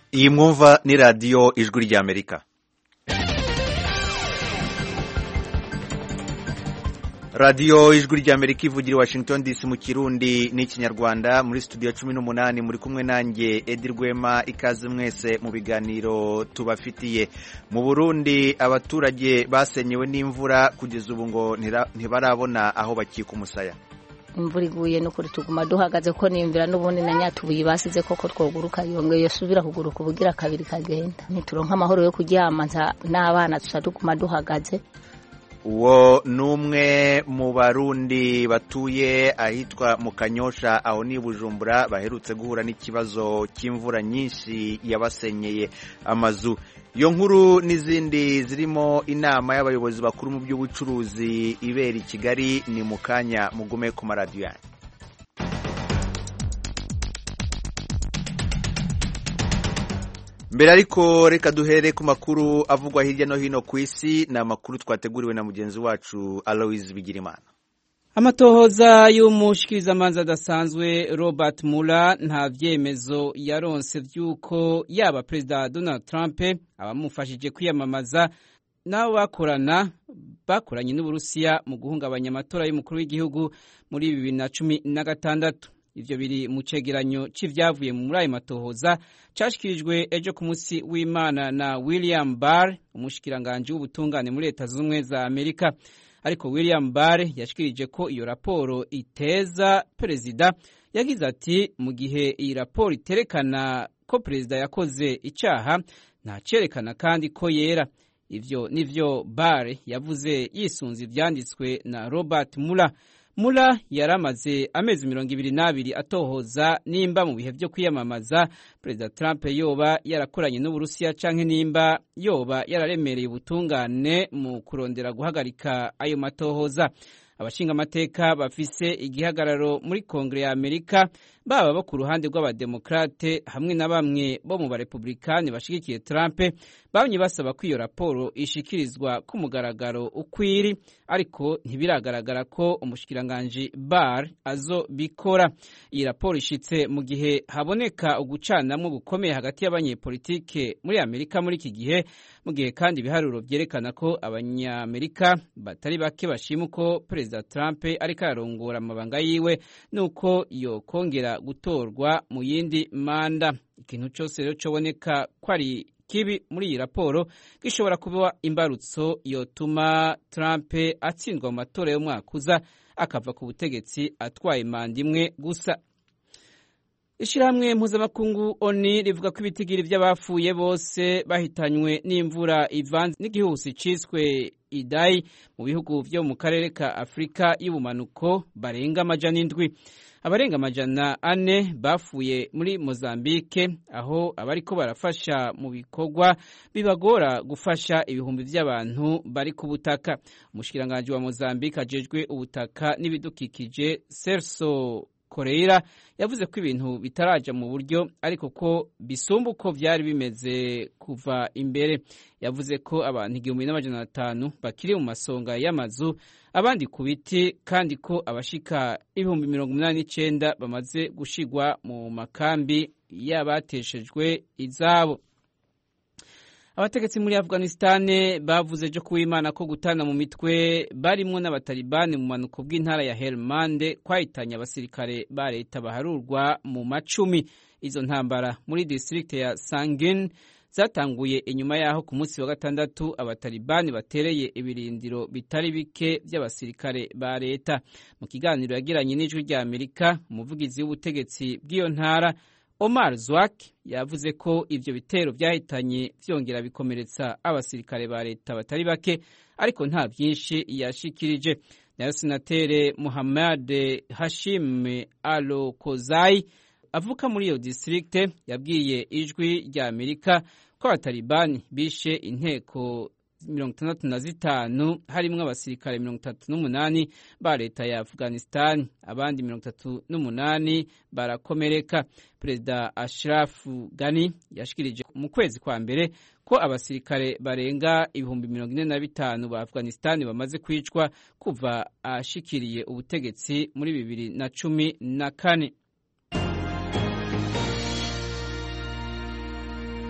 Iyi mwumva ni radiyo ijwi ry'Amerika. Radiyo ijwi ry'Amerika ivugira i Washington DC mu Kirundi n'Ikinyarwanda. Muri studio 18 muri kumwe nanjye Edi Rwema. Ikaze mwese mu biganiro tubafitiye. Mu Burundi abaturage basenyewe n'imvura kugeza ubu ngo ntibarabona aho bakika umusaya. Imvura iguye no kuri tuguma duhagaze ko nimvira n'ubundi na nyatubuye basize koko twoguruka yongeye subira kuguruka ubugira kabiri kagenda nituronka amahoro yo kuryama n'abana tusaduguma duhagaze. Uwo numwe mu Barundi batuye ahitwa mu Kanyosha aho ni Bujumbura baherutse guhura n'ikibazo cy'imvura nyinshi yabasenyeye amazu. Iyo nkuru n'izindi zirimo inama y'abayobozi bakuru mu by'ubucuruzi ibera i Kigali ni mu kanya mugume ku maradiyo yanyu. Mbere ariko reka duhere ku makuru avugwa hirya no hino ku isi na makuru twateguriwe na mugenzi wacu Aloise Bigirimana. Amatohoza y'umushikirizamanza adasanzwe Robert Mueller nta vyemezo yaronse vy'uko yaba Perezida Donald Trump abamufashije kwiyamamaza nabo bakoranye n'Uburusiya mu guhungabanya amatora y'umukuru w'igihugu muri 2016. Ivyo biri mu cegeranyo c'ivyavuye muri ayo matohoza cashikirijwe ejo ku munsi w'Imana na William Barr, umushikiranganje w'ubutungane muri Leta Zunze Ubumwe za Amerika. Ariko William Barr yashikirije ko iyo raporo iteza perezida. Yagize ati mu gihe iyi raporo iterekana ko perezida yakoze icaha nta cerekana kandi ko yera. Ivyo nivyo Barr yavuze yisunze ivyanditswe na Robert Mueller. Mueller yaramaze amezi 22 atohoza nimba mu bihe byo kwiyamamaza Perezida Trump yoba yarakoranye n'Uburusiya canke nimba yoba yararemereye ubutungane mu kurondera guhagarika ayo matohoza. Abashinga amateka bafise igihagararo muri Kongre ya Amerika baba bo ku ruhande rw'abademokrate hamwe na bamwe bo mu barepublikani bashigikiye Trump bamye basaba ko iyo raporo ishikirizwa ku mugaragaro ukwiri, ariko ntibiragaragara ko umushikiranganje Barr azobikora. Iyi raporo ishitse mu gihe haboneka ugucanamwo gukomeye hagati y'abanyepolitike muri Amerika muri iki gihe, mu gihe kandi ibiharuro vyerekana ko abanyamerika batari bake bashima ko Perezida Trump ariko ararongora amabanga yiwe nuko yokongera gutorwa mu yindi manda. Ikintu cyose rero coboneka ko ari kibi muri iyi raporo gishobora kuba imbarutso yotuma Trump atsindwa mu matora y'umwaka uza akava ku butegetsi atwaye manda imwe gusa. Ishirahamwe mpuzamakungu ONU rivuga ko ibitigiri by'abafuye bose bahitanywe n'imvura ivanze n'igihuhusi ciswe Idai mu bihugu vyo mu karere ka Afrika y'ubumanuko barenga 700. Abarenga 400 bafuye muri Mozambique aho abariko barafasha mu bikorwa bibagora gufasha ibihumbi by'abantu bari ku butaka. Umushikiranganje wa Mozambique ajejwe ubutaka n'ibidukikije Celso Correira yavuze ko ibintu bitaraja mu buryo ariko ko bisumba uko vyari bimeze kuva imbere. Yavuze ko abantu 1500 bakiri mu masonga y'amazu, abandi ku biti, kandi ko abashika 89 bamaze gushigwa mu makambi y'abateshejwe izabo. Abategetsi muri Afghanistan bavuze ejo kuw'Imana ko gutana mu mitwe barimwo n'abatalibani mu manuko bw'intara ya Helmand kwahitanye abasirikare ba leta baharurwa mu macumi. Izo ntambara muri district ya Sangin zatanguye inyuma yaho ku munsi wa gatandatu abatalibani batereye ibirindiro bitari bike by'abasirikare ba leta. Mu kiganiro yagiranye n'ijwi rya Amerika, umuvugizi w'ubutegetsi bw'iyo ntara Omar Zwak yavuze ko ivyo bitero vyahitanye vyongera bikomeretsa abasirikare ba leta batari bake, ariko nta byinshi yashikirije. Nayo Senatere Muhammad Hashim Al-Kozai avuka muri iyo district yabwiye ijwi rya Amerika ko abatalibani bishe inteko 65 harimwo abasirikare 38 ba leta ya Afghanistan, abandi 38 barakomereka. Perezida Ashraf Ghani yashikirije mu kwezi kwa mbere ko abasirikare barenga 45,000 ba Afghanistan bamaze kwicwa kuva ashikiriye ubutegetsi muri 2014.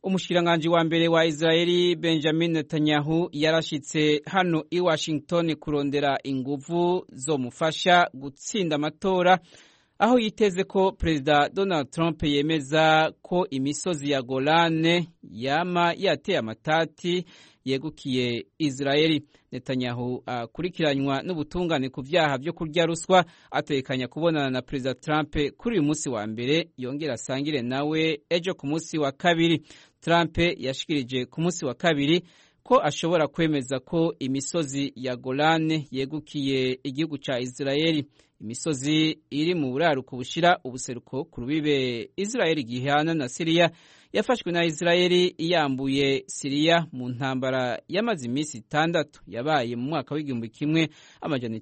Umushikiranganji wa mbere wa Israeli Benjamin Netanyahu yarashitse hano i Washington kurondera inguvu zomufasha gutsinda amatora, aho yiteze ko Perezida Donald Trump yemeza ko imisozi ya Golane yama yateye amatati yegukiye Israeli. Netanyahu akurikiranywa n'ubutungane ku vyaha vyo kurya ruswa, atekanya kubonana na Perezida Trump kuri uyu munsi wa mbere, yongera asangire nawe ejo ku munsi wa kabiri. Trump yashikirije ku munsi wa kabiri ko ashobora kwemeza ko imisozi ya Golane yegukiye igihugu ca Israeli. Imisozi iri mu buraruko bushira ubuseruko ku rubibe Israeli gihana na Syria yafashwe na Israeli iyambuye Syria mu ntambara yamaze iminsi 6 yabaye mu mwaka w'igihumbi kimwe amajana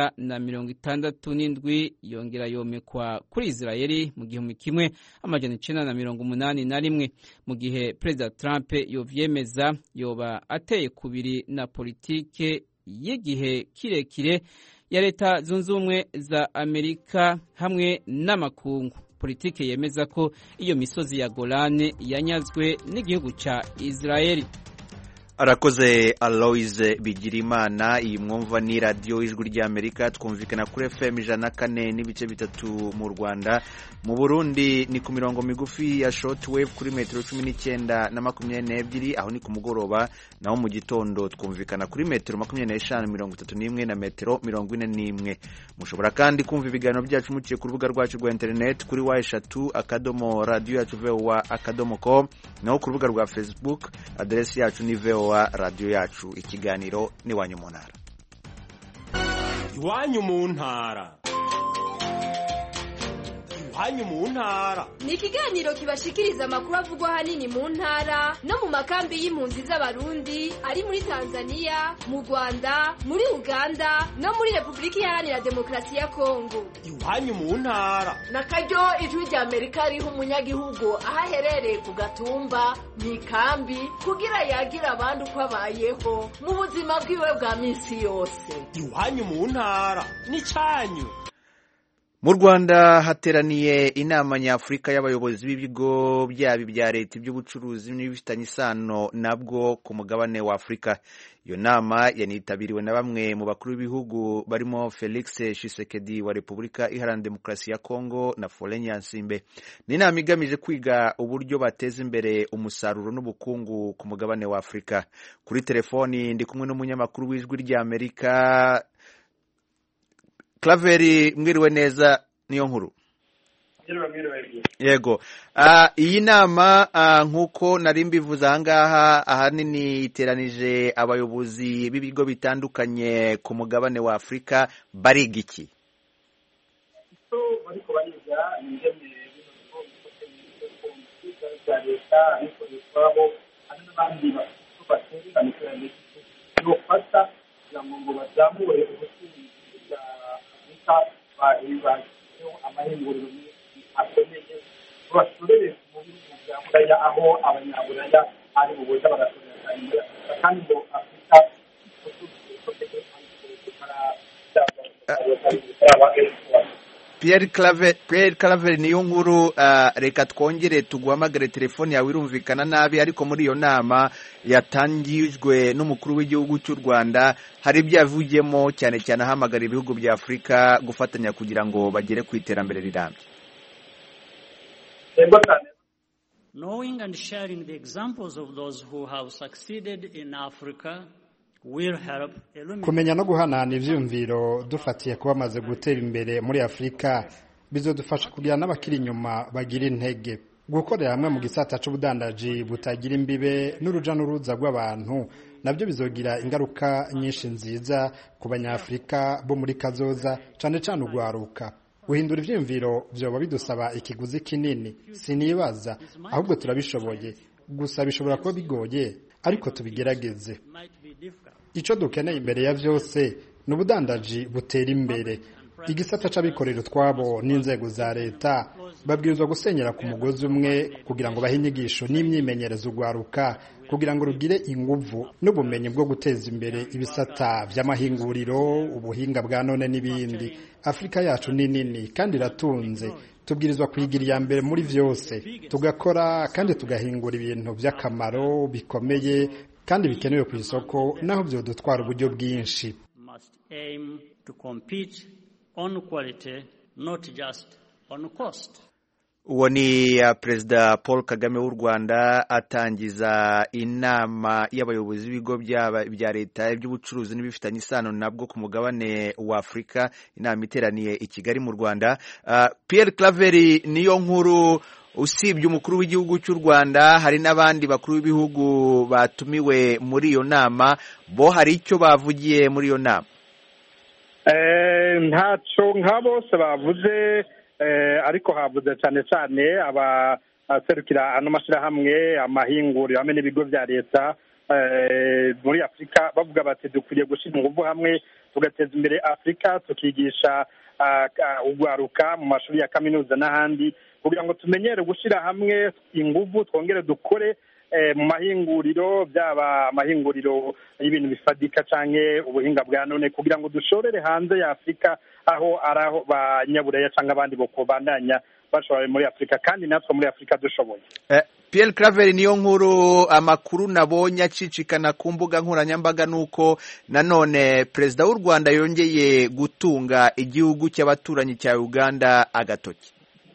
967, yongera yomekwa kuri Israeli mu gihumbi kimwe amajana 981. Mu gihe President Trump yovyemeza, yoba ateye kubiri na politike y'igihe kirekire ya Leta Zunze Ubumwe za Amerika hamwe n'amakungu. Politike yemeza ko iyo misozi ya Golane yanyazwe n'igihugu ca Israeli. Arakoze Aloise Bigirimana. Iyi mwumva ni radio Ijwi ry'Amerika, twumvikana kuri FM 104.3 mu Rwanda. Mu Burundi ni ku mirongo migufi ya shortwave kuri metero 19 na 22, aho ni ku mugoroba, naho mu gitondo twumvikana kuri metero 25.31 na metero 41. Mushobora kandi kumva ibiganiro byacu muciye ku rubuga rwacu rwa internet kuri wa3.radio.voa.com, naho ku rubuga rwa Facebook adresi yacu ni VOA radio yacu. Ikiganiro ni Iwanyu mu Ntara. Iwanyu mu Ntara. Iwanyu mu Ntara ni ikiganiro kibashikiriza amakuru avugwa hanini mu ntara no mu makambi y'impunzi z'abarundi ari muri Tanzania, mu Rwanda, muri Uganda no muri Republika Iharanira Demokarasi ya Kongo. Iwanyu mu Ntara na karyo Ijwi ry'Amerika riha umunyagihugu ahaherereye ku gatumba mu ikambi kugira yagira abandi uko abayeho mu buzima bwiwe bwa minsi yose. Iwanyu mu Ntara ni cyanyu. Mu Rwanda hateraniye inama nyafurika y'abayobozi b'ibigo byabi bya leta by'ubucuruzi n'ibifitanye isano nabwo ku mugabane wa Afrika. Iyo nama yanitabiriwe na bamwe mu bakuru b'ibihugu barimo Felix Tshisekedi wa Repubulika Iharanira Demokarasi ya Kongo na Faure Nyasimbe. Ni inama igamije kwiga uburyo bateza imbere umusaruro n'ubukungu ku mugabane wa Afrika. Kuri telefoni ndi kumwe n'umunyamakuru w'Ijwi ry'Amerika Claveri. Mwiriwe neza niyo nkuru. Yego. Iyi nama nkuko nari mbivuze ahangaha ahanini iteranije abayobozi b'ibigo bitandukanye ku mugabane wa Afrika. Bariga iki? Bariko bariga ingene leta ikoreshwabo hari n'abandi baterera n'iterambere ryofasha kugira ngo bazamure ubutunzi amahinguriro akomeye basorere mu bihugu bya Buraya, aho abanyaburaya ari ubuza barasorera kandi ngo Afrika Pierre Claver niyo nkuru. Reka twongere tuguhamagare, telefone yawe irumvikana nabi, ariko muri iyo nama yatangijwe n'umukuru w'igihugu cy'u Rwanda hari ibyavugiyemo cyane cyane ahamagara ibihugu bya Afrika gufatanya kugira ngo bagere ku iterambere rirambye. Knowing and sharing the examples of those who have succeeded in Africa will help kumenya no guhanana ivyumviro dufatiye kuba bamaze gutera imbere muri Afrika bizodufasha kugira n'abakiri inyuma bagira intege. Gukorera hamwe mu gisata c'ubudandaji butagira imbibe n'uruja n'uruza rw'abantu nabyo bizogira ingaruka nyinshi nziza ku banyafrika bo muri kazoza, cane cane ugwaruka. Guhindura ivyumviro vyoba bidusaba ikiguzi kinini, sinibaza, ahubwo turabishoboye. Gusa bishobora kuba bigoye, ariko tubigerageze. Ico dukeneye imbere ya vyose n'ubudandaji butera imbere. Igisata c'abikorera twabo n'inzego za leta babwirizwa gusenyera ku mugozi umwe kugira ngo bahe inyigisho n'imyimenyerezo ugwaruka kugira ngo rugire inguvu n'ubumenyi bwo guteza imbere ibisata vy'amahinguriro, ubuhinga bwa none n'ibindi. Afrika yacu ni nini kandi iratunze, tubwirizwa kwigira iya mbere muri vyose, tugakora kandi tugahingura ibintu vy'akamaro bikomeye kandi bikenewe ku isoko, naho vyodutwara uburyo bwinshi. Must aim to compete on quality, not just on cost. Uwo ni Perezida Paul Kagame w'u Rwanda atangiza inama y'abayobozi b'ibigo bya leta by'ubucuruzi n'ibifitanye isano nabwo ku mugabane wa Afrika. Inama iteraniye i Kigali mu Rwanda. Pierre Claver, niyo nkuru. Usibye umukuru w'igihugu cy'u Rwanda, hari n'abandi bakuru b'ibihugu batumiwe muri iyo nama. Bo hari icyo bavugiye muri iyo nama? Ntaco nka bose bavuze, ariko havuze cyane cyane abaserukira ano mashyirahamwe, amahinguriro hamwe n'ibigo bya leta muri Afurika, bavuga bati dukwiriye gushyira ingufu hamwe tugateza imbere Afurika, tukigisha ugwaruka mu mashuri ya kaminuza n'ahandi, kugira ngo tumenyere gushyira hamwe ingufu, twongere dukore mu mahinguriro, byaba amahinguriro y'ibintu bifadika canke ubuhinga bwa none, kugira ngo dushorere hanze ya Afurika, aho araho banyaburaya cyangwa abandi bokobandanya bashobora muri Afurika, kandi natwe muri Afurika dushoboye. Pierre Claver, niyo nkuru. Amakuru nabonye acicikana ku mbuga nkoranyambaga nuko nanone Perezida w'u Rwanda yongeye gutunga igihugu cy'abaturanyi cya Uganda agatoki.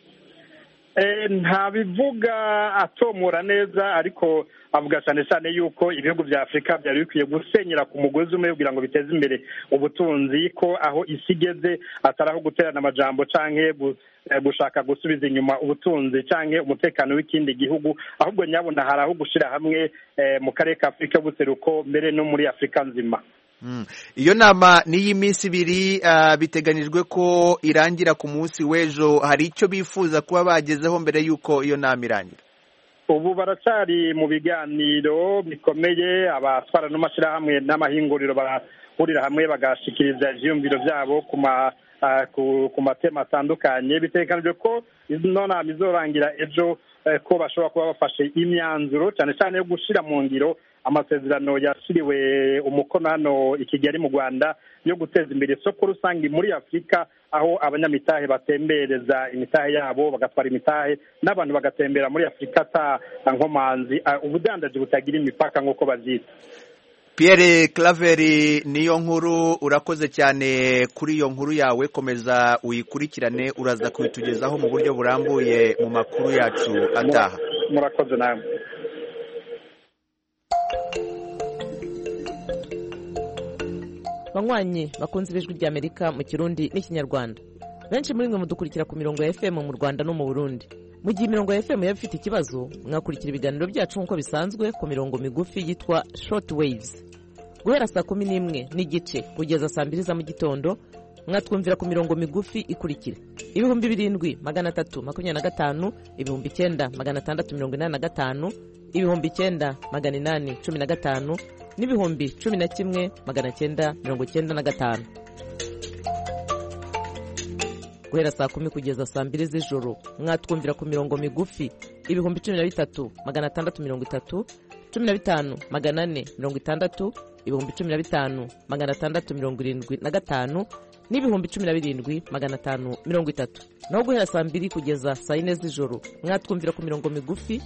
Ntabivuga atomora neza, ariko avuga cyane cyane yuko ibihugu bya Afurika byari bikwiye gusenyera ku mugozi umwe kugira ngo biteze imbere ubutunzi, ko aho isi igeze atari aho guterana amajambo canke gushaka gusubiza inyuma ubutunzi canke umutekano w'ikindi gihugu, ahubwo nyabona hari aho gushira hamwe mu karere ka Afurika y'ubuseruko, mbere no muri Afurika nzima. Iyo nama ni y'iminsi ibiri, biteganyijwe ko irangira ku munsi w'ejo. Hari icyo bifuza kuba bagezeho mbere y'uko iyo nama irangira? Ubu baracari mu biganiro bikomeye, abatwara n'amashyirahamwe n'amahinguriro barahurira hamwe bagashikiriza ivyiyumviro vyabo ku matema atandukanye. Bitegekanijwe ko ino nama izorangira ejo, ko bashobora kuba bafashe imyanzuro cyane cyane yo gushira mu ngiro amasezerano yashyiriwe umukono hano i Kigali mu Rwanda yo guteza imbere isoko rusange muri Afurika, aho abanyamitahe batembereza imitahe yabo, bagatwara imitahe n'abantu bagatembera muri Afurika ata nkomanzi, ubudandaji butagira imipaka nk'uko bavyita. Pierre Claver, niyo nkuru. Urakoze cyane kuri iyo nkuru yawe, komeza uyikurikirane, uraza kubitugezaho mu buryo burambuye mu makuru yacu ataha. Murakoze namwe. Banywanyi bakunze ijwi rya Amerika mu Kirundi n'Ikinyarwanda, benshi muri mwe mudukurikira ku mirongo ya FM mu Rwanda no mu Burundi. Mu gihe imirongo ya FM yaba ifite ikibazo, mwakurikira ibiganiro byacu nk'uko bisanzwe ku mirongo migufi yitwa short waves. Guhera saa 11:15 kugeza saa 2 za mu gitondo, mwatwumvira ku mirongo migufi ikurikira: 2325, 9685, 9815 n'ibihumbi 11,995. Guhera saa 10 kugeza saa 2 z'ijoro, mwatwumvira ku mirongo migufi 13,630, 15,460, ibihumbi 15,675 n'ibihumbi 17,530. Naho guhera saa 2 kugeza saa 4 z'ijoro, mwatwumvira ku mirongo migufi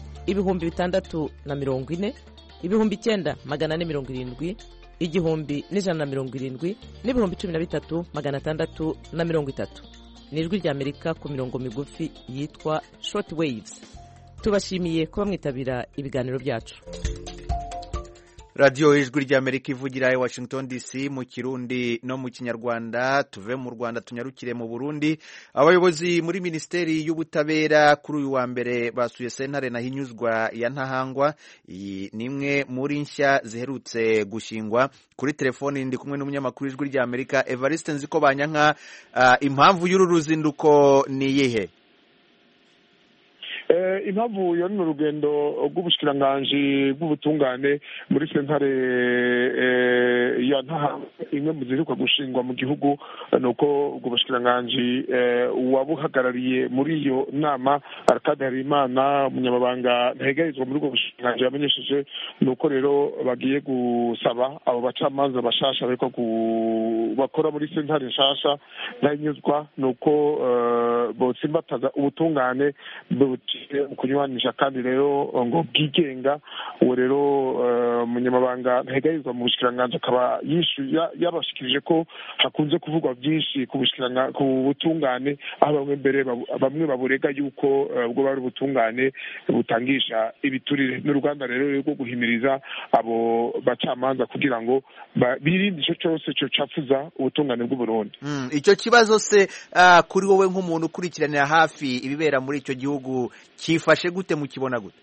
640, ibihumbi 9,470, igihumbi 170 n'ibihumbi 13,630. Ni ijwi rya Amerika ku mirongo migufi yitwa short waves. Tubashimiye kuba mwitabira ibiganiro byacu. Radio ijwi rya Amerika ivugira i Washington DC mu Kirundi no mu Kinyarwanda. Tuve mu Rwanda tunyarukire mu Burundi. Abayobozi muri Ministeri y'Ubutabera kuri uyu wa mbere basuye sentare na hinyuzwa ya Ntahangwa. Iyi nimwe muri nshya ziherutse gushingwa. Kuri telefoni ndi kumwe n'umunyamakuru ijwi rya Amerika Evariste Nzikobanyanka. Impamvu y'uru ruzinduko ni yihe? impamvu yo ni urugendo rw'ubushikiranganji bw'ubutungane muri sentare ya Ntaha imwe mu ziheruka gushingwa mu gihugu nuko ubwo bushikiranganji wabuhagarariye muri iyo nama Arcade Harimana umunyamabanga ntegerezwa muri ubwo bushikiranganji yamenyesheje nuko rero bagiye gusaba abo bacamanza bashasha bariko bakora muri sentare nshasha nanyuzwa nuko botsimbataza ubutungane kunywanisha kandi rero ngo bwigenga uwo rero umunyamabanga ntegerezwa mu bushikiranganji akaba yabashikirije ko hakunze kuvugwa byinshi ku butungane aho bamwe baburega yuko ubwo bari ubutungane butangisha ibiturire n'uruganda rero rwo guhimiriza abo bacamanza kugira ngo birinde ico cyose cyo cafuza ubutungane bw'u Burundi. Icyo kibazo se kuri wowe nk'umuntu ukurikiranira hafi ibibera muri icyo gihugu kifashe gute mukibona gute?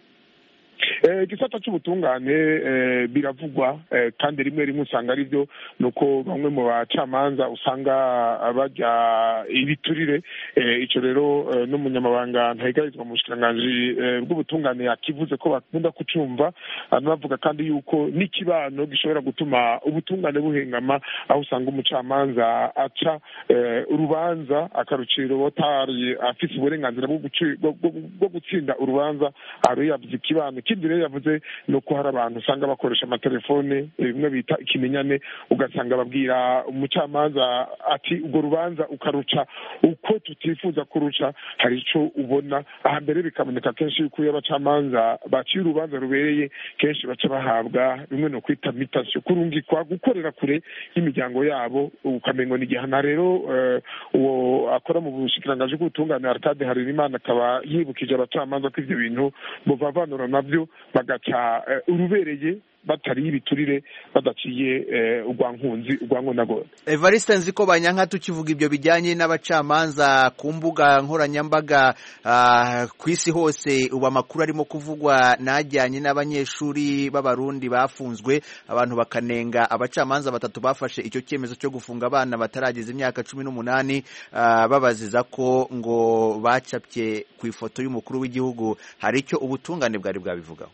Igisata cy'ubutungane biravugwa kandi rimwe usanga ari byo nuko bamwe mu bacamanza usanga bajya ibiturire icyo rero n'umunyamabanga ntegerezwa mu bushikiranganji bw'ubutungane yakivuze ko bakunda kucumva anavuga kandi yuko n'ikibano gishobora gutuma ubutungane buhengama aho usanga umucamanza aca urubanza akarucira utari afite uburenganzira bwo gutsinda urubanza aho yavuze ikibano kindi rero yavuze nuko hari abantu usanga bakoresha amatelefone bimwe bita ikimenyane ugasanga babwira umucamanza ati ubwo rubanza ukaruca uko tutifuza kuruca hari ico ubona aha mbere bikaboneka kenshi yuko y'abacamanza baciye urubanza rubereye kenshi baca bahabwa bimwe no kwita mitation kurungikwa gukorera kure y'imiryango yabo ukamengo ni gihana rero uwo akora mu bushikiranganji bw'ubutungane Arcade Harimana akaba yibukije abacamanza ko ivyo bintu bovavanura navyo bagaca urubereye batari ibiturire badaciye urwankunzi urwangonago. Evariste Nziko Banyanka tukivuga ibyo bijyanye n'abacamanza ku mbuga nkoranyambaga ku isi hose ubu amakuru arimo kuvugwa najyanye n'abanyeshuri b'abarundi bafunzwe abantu bakanenga abacamanza batatu bafashe icyo cyemezo cyo gufunga abana batarageza imyaka 18 babaziza ko ngo bacapye ku ifoto y'umukuru w'igihugu. Hari icyo ubutungane bwari bwabivugaho?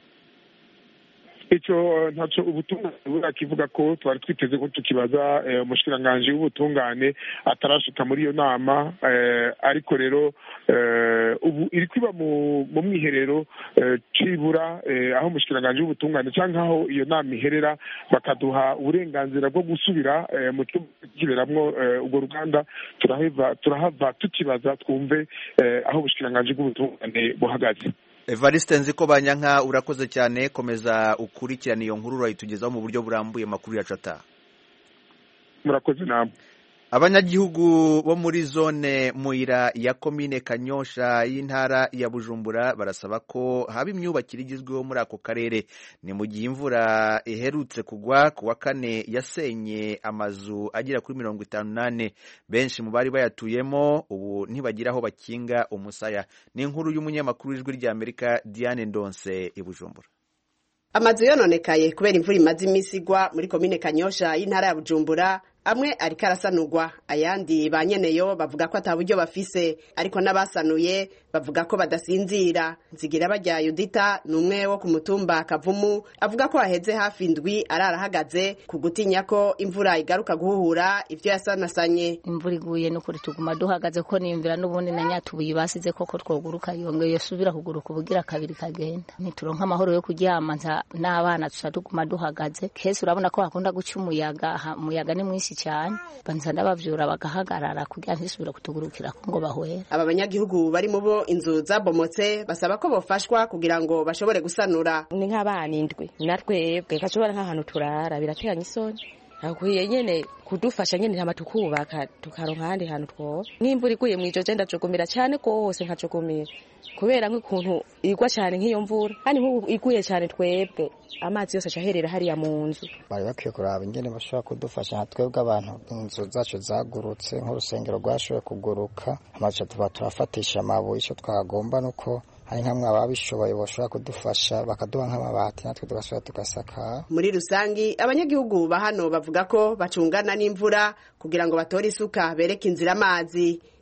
Ico ntaco ubutungane burakivuga ko twari twiteze ko tukibaza umushikiranganji w'ubutungane atarashika muri iyo nama ariko rero ubu iri kwiba mu mwiherero cibura aho umushikiranganji w'ubutungane canke aho iyo nama iherera bakaduha uburenganzira bwo gusubira mu kiberamwo ubwo ruganda turahava tukibaza twumve aho umushikiranganji bw'ubutungane buhagaze. Evariste Nziko Banyanka urakoze cyane, komeza ukurikirana iyo nkuru urayitugezaho mu buryo burambuye makuru ya Chata. Murakoze namwe. Abanyagihugu bo muri zone Muira ya komine Kanyosha y'intara ya Bujumbura barasaba ko haba imyubakire igezweho muri ako karere. Ni mu gihe imvura iherutse kugwa ku wa kane yasenye amazu agera kuri 58. Benshi mu bari bayatuyemo ubu ntibagira aho bakinga umusaya. Ni inkuru y'umunyamakuru w'Ijwi ry'Amerika Diane Ndonse i Bujumbura. Amazu yononekaye kubera imvura imaze imisi igwa muri komine Kanyosha y'intara ya Bujumbura. Amwe ariko arasanurwa, ayandi banyeneyo bavuga ko ataburyo bafise, ariko n'abasanuye bavuga ko badasinzira. Nzigira bajya Yudita numwe wo ku mutumba Kavumu avuga ko aheze hafi indwi ararahagaze ku gutinya ko imvura igaruka guhuhura ivyo yasanasanye. Imvura iguye no kuri tuguma duhagaze ko nimvira n'ubundi na nyatubuye basize koko twoguruka yongeye subira kuguruka ubugira kabiri kagenda. Nituronka amahoro yo kuryama n'abana tusaduguma duhagaze. Kese urabona ko hakunda guca umuyaga ni mwinshi cyane banza n'abavyura bagahagarara kugira ntisubira kutugurukira ko ngo bahwera. Aba banyagihugu bari mu bo inzu zabomotse basaba ko bofashwa kugira ngo bashobore gusanura. Ni nk'abana indwi natwebwe kashobora nk'ahantu turara birateganya isoni akwiye nyene kudufasha nyene ntama tukubaka tukaronka handi hantu two. N'imvura iguye mu ijoje ndacugumira cyane kose nkacugumira kubera nk'ukuntu igwa cyane nk'iyo mvura kandi nk'ubu iguye cyane twebwe amazi yose acaherera hariya mu nzu. Bari bakwiye kuraba ingene bashobora kudufasha nka twebwe abantu inzu zacu zagurutse nk'urusengero rwashoboye kuguruka amaca tuba turafatisha amabuye icyo twagomba nuko hari nkamwe ababishoboye bashobora kudufasha bakaduha nk'amabati natwe tugasubira tugasaka. Muri rusangi abanyagihugu bahano bavuga ko bacungana n'imvura kugira ngo batore isuka bereke inzira amazi.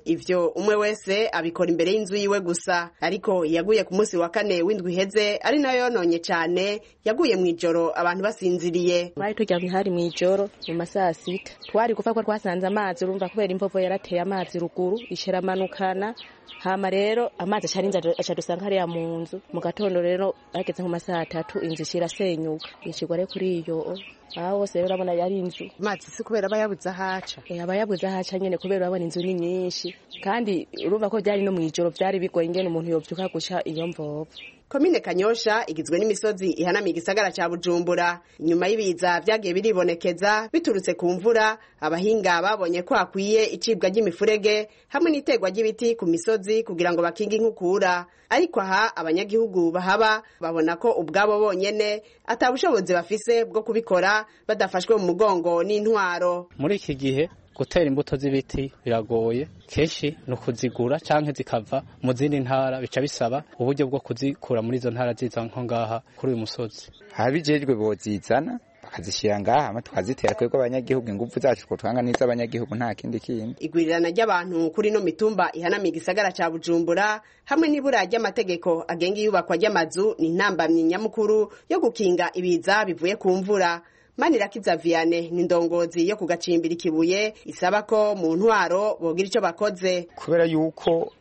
ivyo umwe wese abikora imbere y'inzu yiwe gusa, ariko yaguye ku munsi wa kane w'indwi iheze ari nayo yononye cane, yaguye mw'ijoro abantu basinziriye. Twari turyamye hari mw'ijoro mu masaha 6 twari kuva ko twasanze amazi, urumva kubera impovo yarateye amazi ruguru ishiramanukana, hama rero amazi aca dusanga hariya mu nzu. Mu gatondo rero ageze nko masaha 3 inzu ishirasenyuka, ishigwa rero kuri iyo aho hose rero urabona yari inzu. Amazi si kubera abayabuze ahaca, abayabuze ahaca nyene kubera urabona inzu ni nyinshi, kandi urumva ko byari no mw'ijoro byari bigoye ingene umuntu yovyuka guca iyo mvovo. Komine Kanyosha igizwe n'imisozi ihanamiye igisagara ca Bujumbura. Inyuma y'ibiza vyagiye biribonekeza biturutse ku mvura, abahinga babonye ko hakwiye icibwa ry'imifurege hamwe n'itegwa ry'ibiti ku misozi kugira ngo bakinge inkukura. Ariko aha abanyagihugu bahaba babona ko ubwabo bonyene atabushobozi bafise bwo kubikora badafashwe mu mugongo n'intwaro. Muri iki gihe gutera imbuto z'ibiti biragoye, kenshi no kuzigura canke zikava mu zindi ntara, bica bisaba uburyo bwo kuzikura muri izo ntara ziza nko ngaha kuri uyu musozi. Abijejwe bozizana bakazishira ngaha ama tukazitera kwego abanyagihugu, ingufu zacu ko twanga niza abanyagihugu nta kindi kindi. Igwirirana ry'abantu kuri no mitumba ihanamiye igisagara ca Bujumbura hamwe n'ibura ry'amategeko agenga iyubakwa ry'amazu ni intambamyi nyamukuru yo gukinga ibiza bivuye ku mvura. Manirakiza Vianney ni ndongozi yo kugacimbira Kibuye, isaba ko mu ntwaro bogira ico bakoze, kubera yuko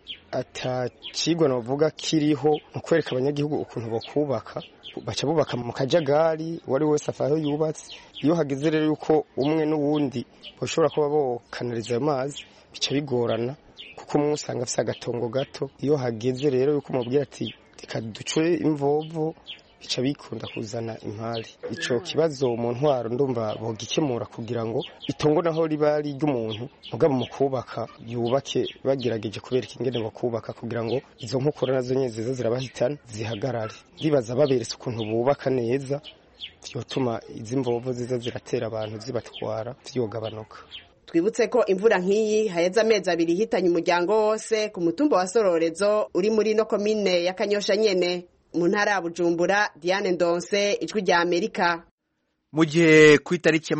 atacigwa novuga kiriho mu kwereka abanyagihugu ukuntu bokubaka, baca bubaka mu kajagari wari wese afaho yubatse. Iyo hageze rero yuko umwe n'uwundi boshobora kuba bokanariza ayo mazi bica bigorana, kuko umwe usanga afise agatongo gato. Iyo hageze rero yuko mubwira ati reka duce imvovo bica bikunda kuzana impari. Ico kibazo mu ntwaro ndumva bogikemura kugira ngo itongo naho riba ari ry'umuntu mugabo mu kubaka yubake bagerageje kubereka ingene bakubaka kugira ngo izo nkukura nazo nyene ziza zirabahitana zihagarare. Ndibaza baberetse ukuntu bubaka neza vyotuma izi mvovo ziza ziratera abantu zibatwara vyogabanuka. Twibutse ko imvura nk'iyi hayeza amezi 2 hitanye umuryango wose ku mutumba wa Sororezo uri muri no komine ya Kanyosha nyene. Mu ntara ya Bujumbura, Diane Ndonse, Ijwi rya Amerika. Mu gihe ku itariki ya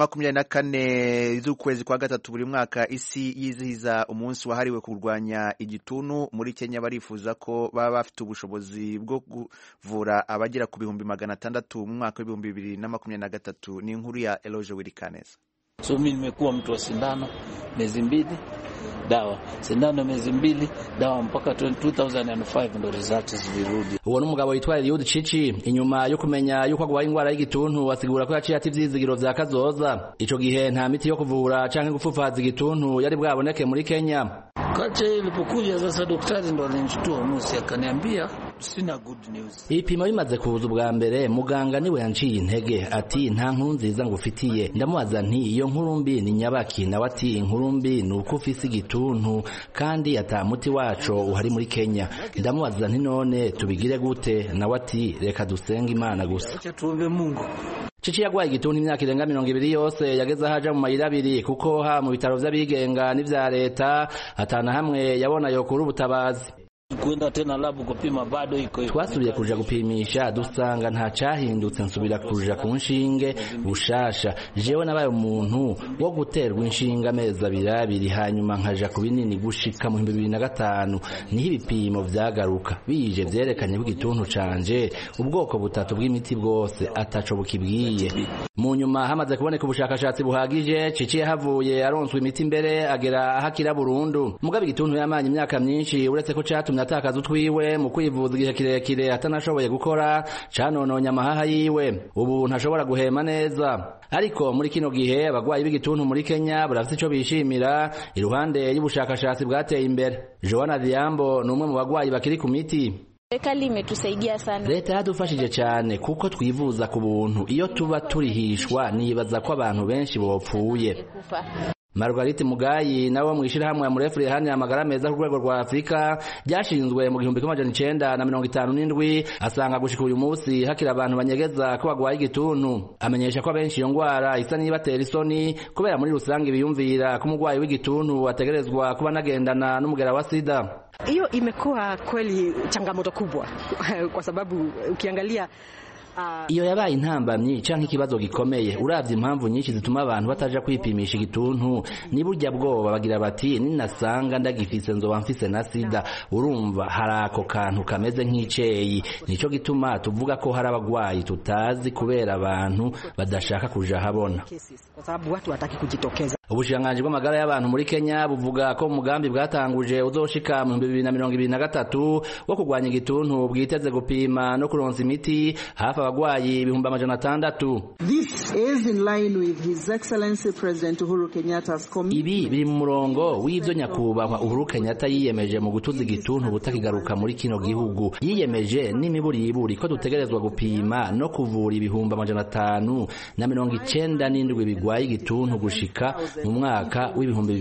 24 z'ukwezi kwa gatatu buri mwaka isi yizihiza umunsi wahariwe kurwanya igituntu, muri Kenya barifuza ko baba bafite ubushobozi bwo kuvura abagera ku 600,000 mu mwaka wa 2023. Ni inkuru ya Eloge Wirikaneza. So mimi nimekuwa mtu wa sindano miezi 2, dawa sindano miezi 2, dawa mpaka 2005 ndo results zirudi. Uwo n'umugabo yitwa Eliud Chichi, inyuma yo kumenya yuko agwaye ingwara y'igituntu asigura ko yaciye ati vyizigiro vya kazoza. Ico gihe nta miti yo kuvura canke gupfufaza igituntu yari bwaboneke muri Kenya. Kache ilipokuja sasa daktari ndo alinishtua musi akaniambia sina good news. Ipima bimaze kuza ubwa mbere muganga niwe yanciye intege ati nta nkuru nziza ngufitiye. Ndamubaza nti iyo nkuru mbi ni nyabaki, nawe ati inkuru mbi ni uko ufise igituntu kandi ata muti waco uhari muri Kenya. Ndamubaza nti none tubigire gute, nawe ati reka dusenge Imana gusa. Acha tuombe Mungu. Chichi yagwaye igituntu imyaka irenga 20 yose, yageze haja mu mayira abiri kuko ha mu bitaro vy'abigenga n'ivya leta atana hamwe yabona yokura ubutabazi. Kwenda tena labu kupima bado iko. Twasubiye kuja gupimisha dusanga nta cahindutse, nsubira kuja ku nshinge bushasha. Jewe nabaye umuntu wo guterwa inshinga amezi 2 hanyuma nkaja ku binini gushika mu 2005. Niho ibipimo vyagaruka bije vyerekanye ko igituntu canje ubwoko butatu bw'imiti bwose ataco bukibwiye. Mu nyuma hamaze kuboneka ubushakashatsi buhagije, Chichi yahavuye aronswa imiti mbere agera ahakira burundu. Mugabe igituntu yamanye imyaka myinshi, uretse ko catumye atakaza utwiwe mu kwivuza igihe kirekire atanashoboye gukora, canononye amahaha yiwe. Ubu ntashobora guhema neza. Ariko muri kino gihe abagwayi b'igituntu muri Kenya barafite ico bishimira iruhande y'ubushakashatsi bwateye imbere. Joanna Diambo ni umwe mu bagwayi bakiri ku miti. Serikali imetusaidia sana. Leta yadufashije cyane kuko twivuza ku buntu. Iyo tuba turihishwa nibaza ko abantu benshi bopfuye. Margarite Mugayi nawe mwishira hamwe ya Murefure hani amagara meza ku rwego rwa Afrika byashinzwe mu 1957 asanga gushika uyu munsi hakira abantu banyegeza ko bagwaye igituntu. Amenyesha ko abenshi iyo ngwara isa nibatera isoni kubera muri rusange biyumvira ko umugwayi w'igituntu ategerezwa kuba nagendana n'umugera wa sida. Hiyo imekuwa kweli changamoto kubwa kwa sababu ukiangalia iyo yabaye intambamyi canke ikibazo gikomeye uravye impamvu nyinshi zituma abantu bataja kwipimisha igituntu ni burya bwoba bagira bati ninasanga ndagifise nzoba mfise na sida urumva hari ako kantu kameze nk'iceyi nico gituma tuvuga ko hari abagwayi tutazi kubera abantu badashaka kuja habona kwa sababu watu wataki kujitokeza. Ubushikiranganji bw'amagara y'abantu muri Kenya buvuga ko umugambi bwatanguje uzoshika mu 2023 wo kurwanya igituntu bwiteze gupima no kuronsa imiti hafi abagwayi 600,000. This is in line with His Excellency President Uhuru Kenyatta's commitment. Ibi biri mu murongo w'ivyo nyakubahwa Uhuru Kenyatta yiyemeje mu gutuza igituntu butakigaruka muri kino gihugu. Yiyemeje n'imiburiburi ko dutegerezwa gupima no kuvura 597 bigwaye igituntu gushika mu mwaka w'ibihumbi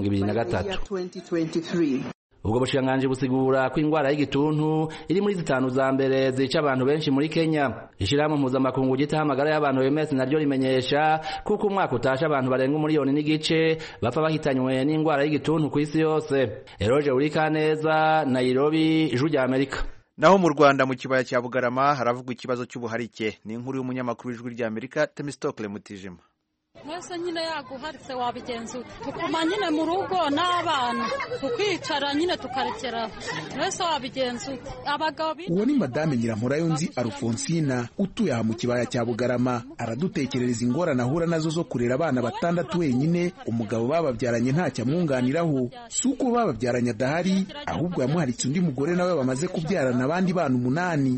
2023. Ubwo bushikiranganji busigura ko ingwara y'igituntu iri muri zitanu za mbere zica abantu benshi muri Kenya. Ishirahamwe mpuzamakungu gitahamagara y'abantu OMS naryo rimenyesha kuko umwaka utasha abantu barenga 1 miliyoni n'igice bapfa bahitanywe n'ingwara y'igituntu ku isi yose. Eroje Urikaneza, Nairobi, Ijwi rya Amerika. Naho mu Rwanda mu kibaya cya Bugarama haravugwa ikibazo cy'ubuharike. Ni inkuru y'umunyamakuru w'Ijwi rya Amerika Temistokle Mutijima. Mwese nyine yaguharitse wabigenza tukuma nyine mu rugo n'abana tukicara nyine tukarekera mwese wabigenza abagabo. Uwo ni Madame Nyiramporayonzi Alfonsina utuye aha mu kibaya cya Bugarama aradutekerereza ingorane ahura nazo zo kurera abana 6 wenyine umugabo bababyaranye ntacyo amwunganiraho suko bababyaranye adahari ahubwo yamuharitse undi mugore nawe bamaze kubyarana abandi bana 8.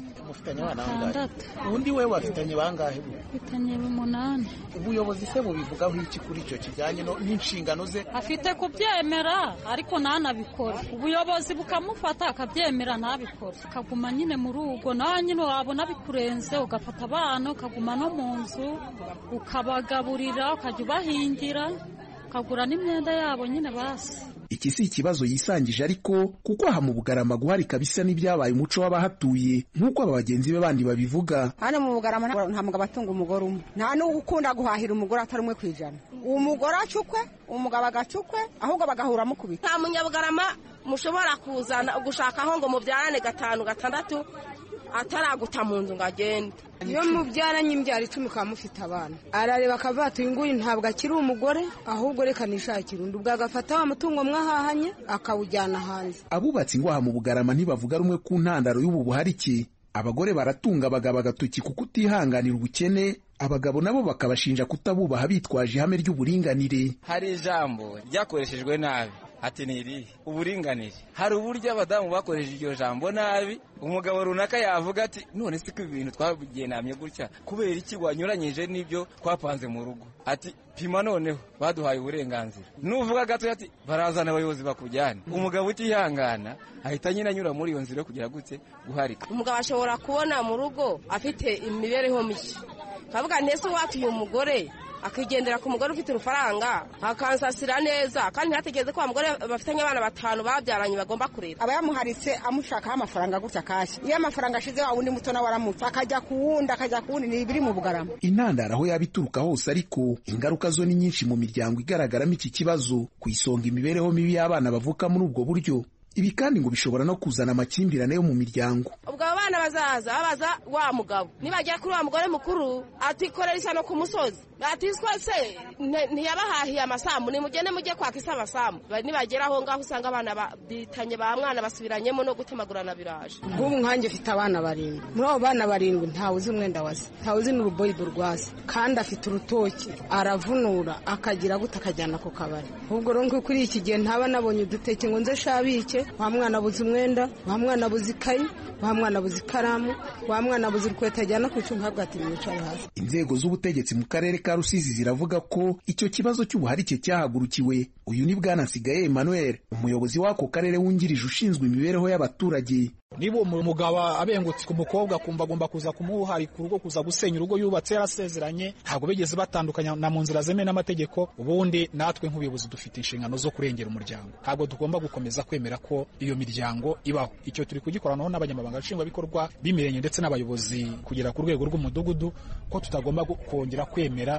Undi we wafitanye bangahe? Bitanye 8. Ubuyobozi se bubivugaho iki kuri icyo kijyanye n'inshingano ze? Afite kubyemera ariko ntanabikora. Ubuyobozi bukamufata akabyemera ntabikora. Kaguma nyine mu rugo nawe nyine wabona bikurenze ugafata abana ukaguma no mu nzu ukabagaburira ukajya ubahingira ukagura n'imyenda yabo nyine basi. Iki si ikibazo yisangije ariko kuko aha mu Bugarama guharika bisa n'ibyabaye umuco w'abahatuye nk'uko aba bagenzi be bandi babivuga. Hano mu Bugarama nta mugabo atunga umugore umwe, nta n'ugukunda guhahira umugore atari umwe kwijana. Umugore acukwe umugabo agacukwe ahubwo bagahura mu kubita. Nta munyabugarama mushobora kuzana gushakaho ngo mubyarane 5 6 ataraguta mu nzu ngagende. Iyo mubyaranye imbyaro 10 kamufite abana arareba akavata inguyi ntabwo akiri umugore ahubwo reka nishakira undi bwagafata wa mutungo mwahahanye akawujyana hanze. Abubatsi ngo aha mu Bugarama ntibavuga rumwe ku ntandaro y'ubu buharike. Abagore baratunga abagabo agatoki kuko utihanganira ubukene, abagabo nabo bakabashinja kutabubaha bitwaje ihame ry'uburinganire. Hari ijambo ryakoreshejwe nabi ati niri uburinganire. Hari uburyo abadamu bakoresheje iryo jambo nabi, umugabo runaka yavuga ati none siko ibintu twabigenamye gutya kubera iki wanyuranyije n'ibyo twapanze mu rugo. Ati pima noneho baduhaye uburenganzira. Nuvuga gato ati barazana abayobozi bakujyana. Umugabo utihangana ahita nyine anyura muri iyo nzira kugira gute guharika. Umugabo ashobora kubona mu rugo afite imibereho mishya. Kavuga ntese watuye umugore akigendera ku mugore ufite urufaranga akansasira neza kandi hategeze ko umugore bafitanye abana 5 babyaranye bagomba kurera. Aba yamuharitse amushaka amafaranga gutya kashi. Iyo amafaranga ashize wa wundi muto na waramutse akajya kuwunda ni biri mu Bugarama. Intandara aho yabituruka hose ariko ingaruka zo ni nyinshi mu miryango igaragaramo iki kibazo ku isonga imibereho mibi y'abana bavuka muri ubwo buryo. Ibi kandi ngo bishobora no kuzana amakimbirane yo mu miryango. Ubwo abana bazaza babaza wa mugabo nibagiye kuri wa mugore mukuru atikorera isano ku musozi ati twese ntiyabahahiye amasambu nimugende mujye kwaka amasambu. Nibagera aho ngaho usanga abana bitanye ba mwana basubiranyemo no gutemagurana biraje. Nk'ubu nkanjye mfite abana 7. Muri abo bana 7 ntawe uzi umwenda wase, ntawe uzi n'uruboyibo rwase, kandi afite urutoki aravunura akagira gute akajyana ku kabari. Ubwo ronke kuri iki gihe ntaba nabonye uduteke ngo nze shabike. Wa mwana abuze umwenda, wa mwana abuze ikayi, wa mwana abuze ikaramu, wa mwana abuze urukweto ajyana ku cyumba bwati mwicara hasi. Inzego z'ubutegetsi mu karere ka Rusizi ziravuga ko icyo kibazo cy'ubuharike cyahagurukiwe. Uyu ni Bwana Nsigaye Emmanuel, umuyobozi w'ako karere wungirije ushinzwe imibereho y'abaturage. Niba umugabo abengutse ku mukobwa kumva agomba kuza kumuhari ku rugo kuza gusenya urugo yubatse yarasezeranye, ntabwo bigeze batandukanya na mu nzira zemewe n'amategeko. Ubundi natwe nk'ubuyobozi dufite inshingano zo kurengera umuryango, ntabwo tugomba gukomeza kwemera ko iyo miryango ibaho. Icyo turi kugikoranaho n'abanyamabanga nshingwabikorwa b'imirenge ndetse n'abayobozi kugera ku rwego rw'umudugudu ko tutagomba kongera kwemera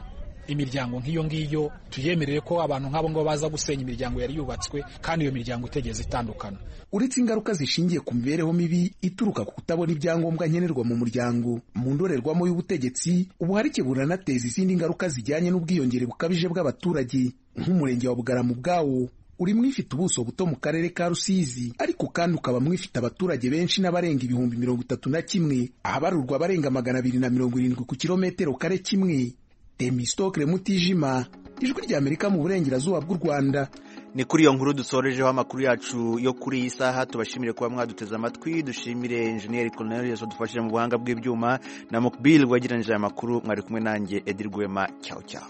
imiryango nk'iyo ngiyo tuyemerere ko abantu nk'abo ngo baza gusenya imiryango yari yubatswe kandi iyo miryango itegeze itandukana. Uretse ingaruka zishingiye ku mibereho mibi ituruka ku kutabona ibyangombwa nkenerwa mu muryango, mu ndorerwamo y'ubutegetsi ubuharike buranateza izindi ngaruka zijyanye n'ubwiyongere bukabije bw'abaturage. Nk'umurenge wa Bugarama ubwawo uri mwifite ubuso buto mu karere ka Rusizi, ariko kandi ukaba mwifite abaturage benshi n'abarenga 31,000, ahabarurwa abarenga 270 ku kilometero kare kimwe. Temistokle Mutijima, Ijwi ry'Amerika mu burengerazuba bw'u Rwanda. Ni kuri iyo nkuru dusorejeho amakuru yacu yo kuri iyi saha. Tubashimire kuba mwaduteze amatwi, dushimire Engineer Cornelius wadufashije mu buhanga bw'ibyuma na Mukbil wagiranije aya makuru. Mwari kumwe nanjye Edir Gwema. Ciao ciao.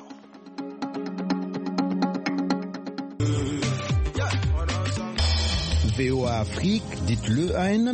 VOA Afrique, dites-le à un